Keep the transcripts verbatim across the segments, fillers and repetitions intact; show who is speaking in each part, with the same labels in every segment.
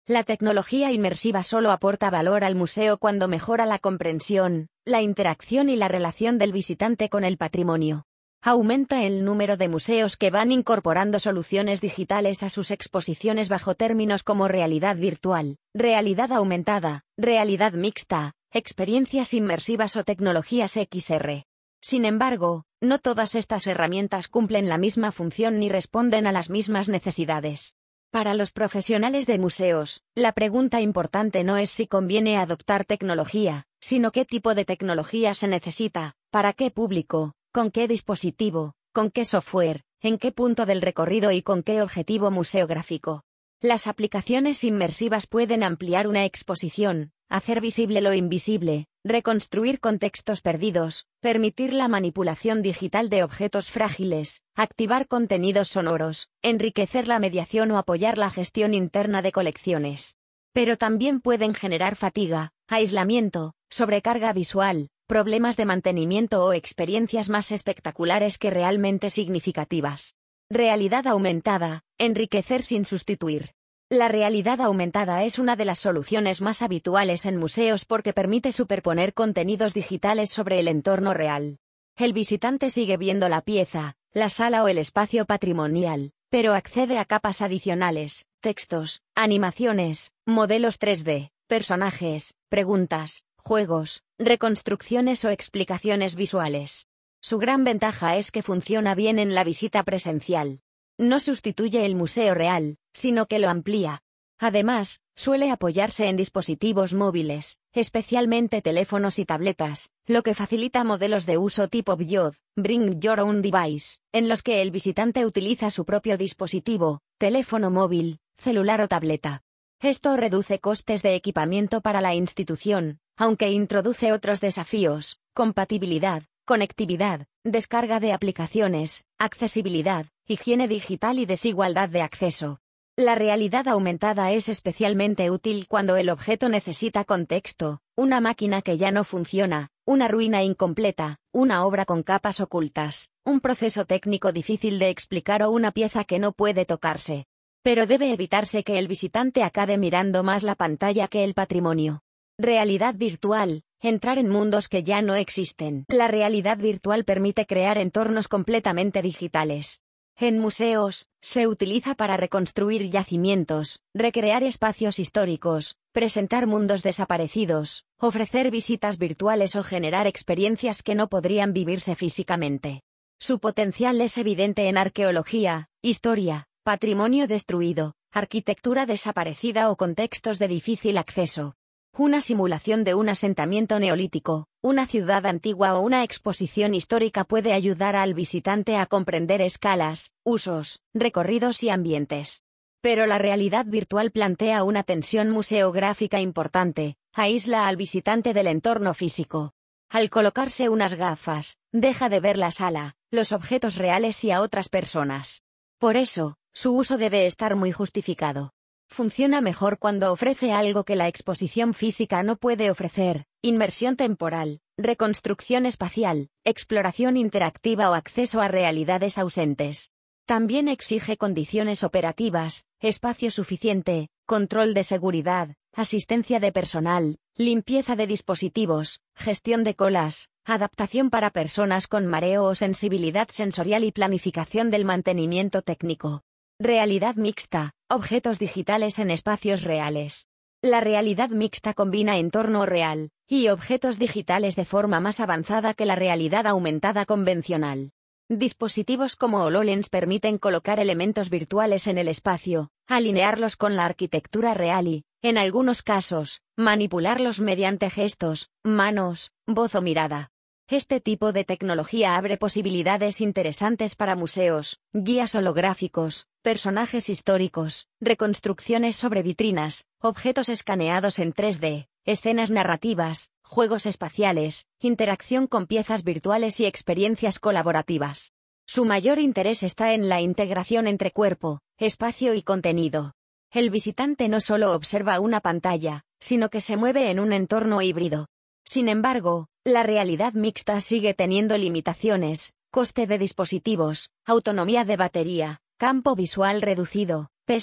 Speaker 1: La tecnología inmersiva solo aporta valor al museo cuando mejora la comprensión, la interacción y la relación del visitante con el patrimonio. Aumenta el número de museos que van incorporando soluciones digitales a sus exposiciones bajo términos como realidad virtual, realidad aumentada, realidad mixta, experiencias inmersivas o tecnologías equis erre. Sin embargo, no todas estas herramientas cumplen la misma función ni responden a las mismas necesidades. Para los profesionales de museos, la pregunta importante no es si conviene adoptar tecnología, sino qué tipo de tecnología se necesita, para qué público, con qué dispositivo, con qué software, en qué punto del recorrido y con qué objetivo museográfico. Las aplicaciones inmersivas pueden ampliar una exposición, hacer visible lo invisible, reconstruir contextos perdidos, permitir la manipulación digital de objetos frágiles, activar contenidos sonoros, enriquecer la mediación o apoyar la gestión interna de colecciones. Pero también pueden generar fatiga, aislamiento, sobrecarga visual, problemas de mantenimiento o experiencias más espectaculares que realmente significativas. Realidad aumentada, enriquecer sin sustituir. La realidad aumentada es una de las soluciones más habituales en museos porque permite superponer contenidos digitales sobre el entorno real. El visitante sigue viendo la pieza, la sala o el espacio patrimonial, pero accede a capas adicionales, textos, animaciones, modelos tres D, personajes, preguntas, juegos, reconstrucciones o explicaciones visuales. Su gran ventaja es que funciona bien en la visita presencial. No sustituye el museo real, sino que lo amplía. Además, suele apoyarse en dispositivos móviles, especialmente teléfonos y tabletas, lo que facilita modelos de uso tipo B Y O D, Bring Your Own Device, en los que el visitante utiliza su propio dispositivo, teléfono móvil, celular o tableta. Esto reduce costes de equipamiento para la institución, aunque introduce otros desafíos: compatibilidad, conectividad, descarga de aplicaciones, accesibilidad, higiene digital y desigualdad de acceso. La realidad aumentada es especialmente útil cuando el objeto necesita contexto, una máquina que ya no funciona, una ruina incompleta, una obra con capas ocultas, un proceso técnico difícil de explicar o una pieza que no puede tocarse. Pero debe evitarse que el visitante acabe mirando más la pantalla que el patrimonio. Realidad virtual. Entrar en mundos que ya no existen. La realidad virtual permite crear entornos completamente digitales. En museos, se utiliza para reconstruir yacimientos, recrear espacios históricos, presentar mundos desaparecidos, ofrecer visitas virtuales o generar experiencias que no podrían vivirse físicamente. Su potencial es evidente en arqueología, historia, patrimonio destruido, arquitectura desaparecida o contextos de difícil acceso. Una simulación de un asentamiento neolítico, una ciudad antigua o una exposición histórica puede ayudar al visitante a comprender escalas, usos, recorridos y ambientes. Pero la realidad virtual plantea una tensión museográfica importante: aísla al visitante del entorno físico. Al colocarse unas gafas, deja de ver la sala, los objetos reales y a otras personas. Por eso, su uso debe estar muy justificado. Funciona mejor cuando ofrece algo que la exposición física no puede ofrecer: inmersión temporal, reconstrucción espacial, exploración interactiva o acceso a realidades ausentes. También exige condiciones operativas, espacio suficiente, control de seguridad, asistencia de personal, limpieza de dispositivos, gestión de colas, adaptación para personas con mareo o sensibilidad sensorial y planificación del mantenimiento técnico. Realidad mixta, objetos digitales en espacios reales. La realidad mixta combina entorno real y objetos digitales de forma más avanzada que la realidad aumentada convencional. Dispositivos como HoloLens permiten colocar elementos virtuales en el espacio, alinearlos con la arquitectura real y, en algunos casos, manipularlos mediante gestos, manos, voz o mirada. Este tipo de tecnología abre posibilidades interesantes para museos, guías holográficos, personajes históricos, reconstrucciones sobre vitrinas, objetos escaneados en tres D, escenas narrativas, juegos espaciales, interacción con piezas virtuales y experiencias colaborativas. Su mayor interés está en la integración entre cuerpo, espacio y contenido. El visitante no solo observa una pantalla, sino que se mueve en un entorno híbrido. Sin embargo, la realidad mixta sigue teniendo limitaciones: coste de dispositivos, autonomía de batería, campo visual reducido, peso,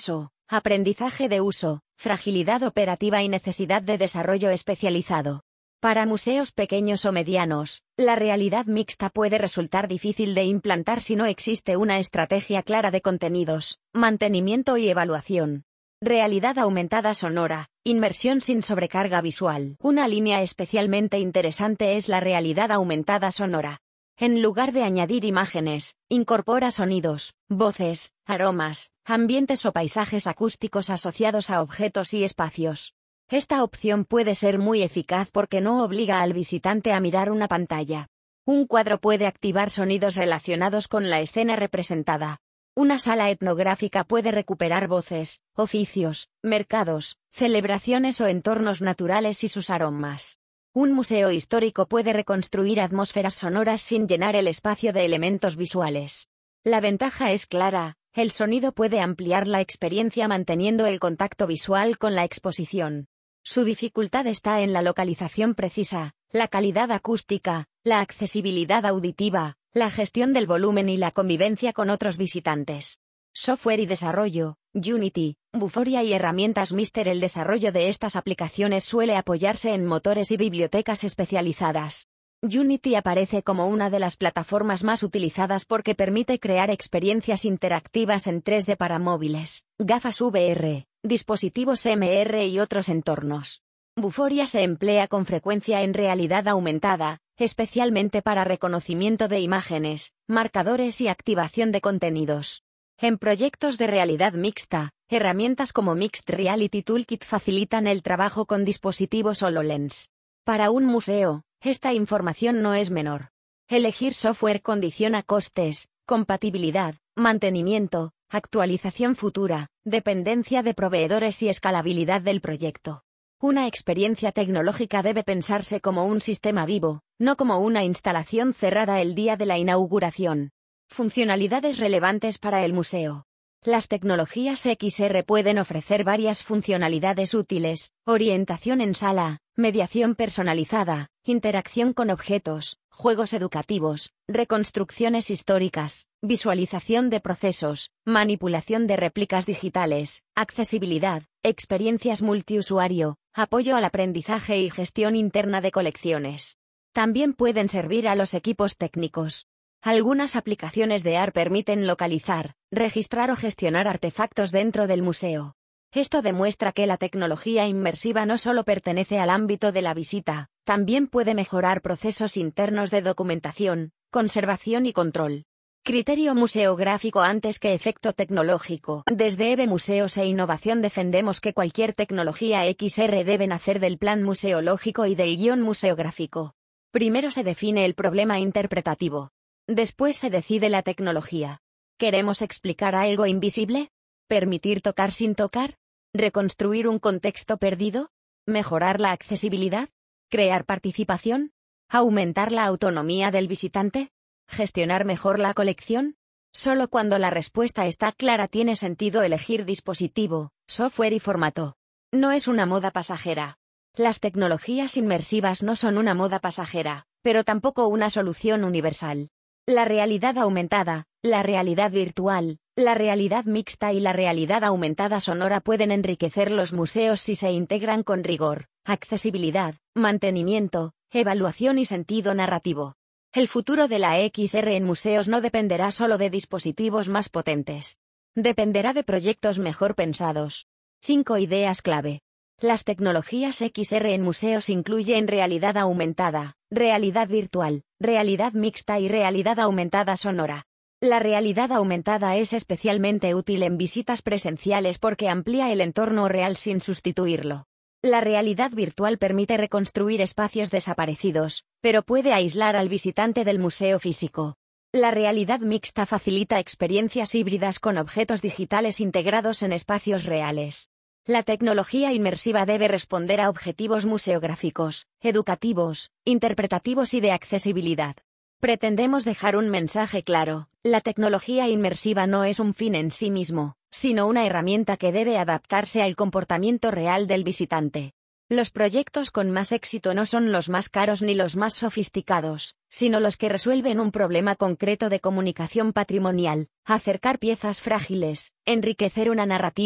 Speaker 1: aprendizaje de uso, fragilidad operativa y necesidad de desarrollo especializado. Para museos pequeños o medianos, la realidad mixta puede resultar difícil de implantar si no existe una estrategia clara de contenidos, mantenimiento y evaluación. Realidad aumentada sonora, inmersión sin sobrecarga visual. Una línea especialmente interesante es la realidad aumentada sonora. En lugar de añadir imágenes, incorpora sonidos, voces, aromas, ambientes o paisajes acústicos asociados a objetos y espacios. Esta opción puede ser muy eficaz porque no obliga al visitante a mirar una pantalla. Un cuadro puede activar sonidos relacionados con la escena representada. Una sala etnográfica puede recuperar voces, oficios, mercados, celebraciones o entornos naturales y sus aromas. Un museo histórico puede reconstruir atmósferas sonoras sin llenar el espacio de elementos visuales. La ventaja es clara, el sonido puede ampliar la experiencia manteniendo el contacto visual con la exposición. Su dificultad está en la localización precisa, la calidad acústica, la accesibilidad auditiva, la gestión del volumen y la convivencia con otros visitantes. Software y desarrollo, Unity, Vuforia y herramientas Mister. El desarrollo de estas aplicaciones suele apoyarse en motores y bibliotecas especializadas. Unity aparece como una de las plataformas más utilizadas porque permite crear experiencias interactivas en tres D para móviles, gafas V R, dispositivos M R y otros entornos. Vuforia se emplea con frecuencia en realidad aumentada, especialmente para reconocimiento de imágenes, marcadores y activación de contenidos. En proyectos de realidad mixta, herramientas como Mixed Reality Toolkit facilitan el trabajo con dispositivos HoloLens. Para un museo, esta información no es menor. Elegir software condiciona costes, compatibilidad, mantenimiento, actualización futura, dependencia de proveedores y escalabilidad del proyecto. Una experiencia tecnológica debe pensarse como un sistema vivo, no como una instalación cerrada el día de la inauguración. Funcionalidades relevantes para el museo. Las tecnologías X R pueden ofrecer varias funcionalidades útiles: orientación en sala, mediación personalizada, interacción con objetos, juegos educativos, reconstrucciones históricas, visualización de procesos, manipulación de réplicas digitales, accesibilidad, experiencias multiusuario, apoyo al aprendizaje y gestión interna de colecciones. También pueden servir a los equipos técnicos. Algunas aplicaciones de A R permiten localizar, registrar o gestionar artefactos dentro del museo. Esto demuestra que la tecnología inmersiva no solo pertenece al ámbito de la visita, también puede mejorar procesos internos de documentación, conservación y control. Criterio museográfico antes que efecto tecnológico. Desde EVE Museos e Innovación defendemos que cualquier tecnología X R debe nacer del plan museológico y del guión museográfico. Primero se define el problema interpretativo. Después se decide la tecnología. ¿Queremos explicar algo invisible? ¿Permitir tocar sin tocar? ¿Reconstruir un contexto perdido? ¿Mejorar la accesibilidad? ¿Crear participación? ¿Aumentar la autonomía del visitante? ¿Gestionar mejor la colección? Solo cuando la respuesta está clara tiene sentido elegir dispositivo, software y formato. No es una moda pasajera. Las tecnologías inmersivas no son una moda pasajera, pero tampoco una solución universal. La realidad aumentada, la realidad virtual, la realidad mixta y la realidad aumentada sonora pueden enriquecer los museos si se integran con rigor, accesibilidad, mantenimiento, evaluación y sentido narrativo. El futuro de la X R en museos no dependerá solo de dispositivos más potentes. Dependerá de proyectos mejor pensados. cinco ideas clave. Las tecnologías X R en museos incluyen realidad aumentada, realidad virtual, realidad mixta y realidad aumentada sonora. La realidad aumentada es especialmente útil en visitas presenciales porque amplía el entorno real sin sustituirlo. La realidad virtual permite reconstruir espacios desaparecidos, pero puede aislar al visitante del museo físico. La realidad mixta facilita experiencias híbridas con objetos digitales integrados en espacios reales. La tecnología inmersiva debe responder a objetivos museográficos, educativos, interpretativos y de accesibilidad. Pretendemos dejar un mensaje claro: la tecnología inmersiva no es un fin en sí mismo, sino una herramienta que debe adaptarse al comportamiento real del visitante. Los proyectos con más éxito no son los más caros ni los más sofisticados, sino los que resuelven un problema concreto de comunicación patrimonial, acercar piezas frágiles, enriquecer una narrativa,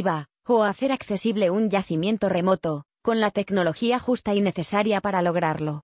Speaker 1: o hacer accesible un yacimiento remoto, con la tecnología justa y necesaria para lograrlo.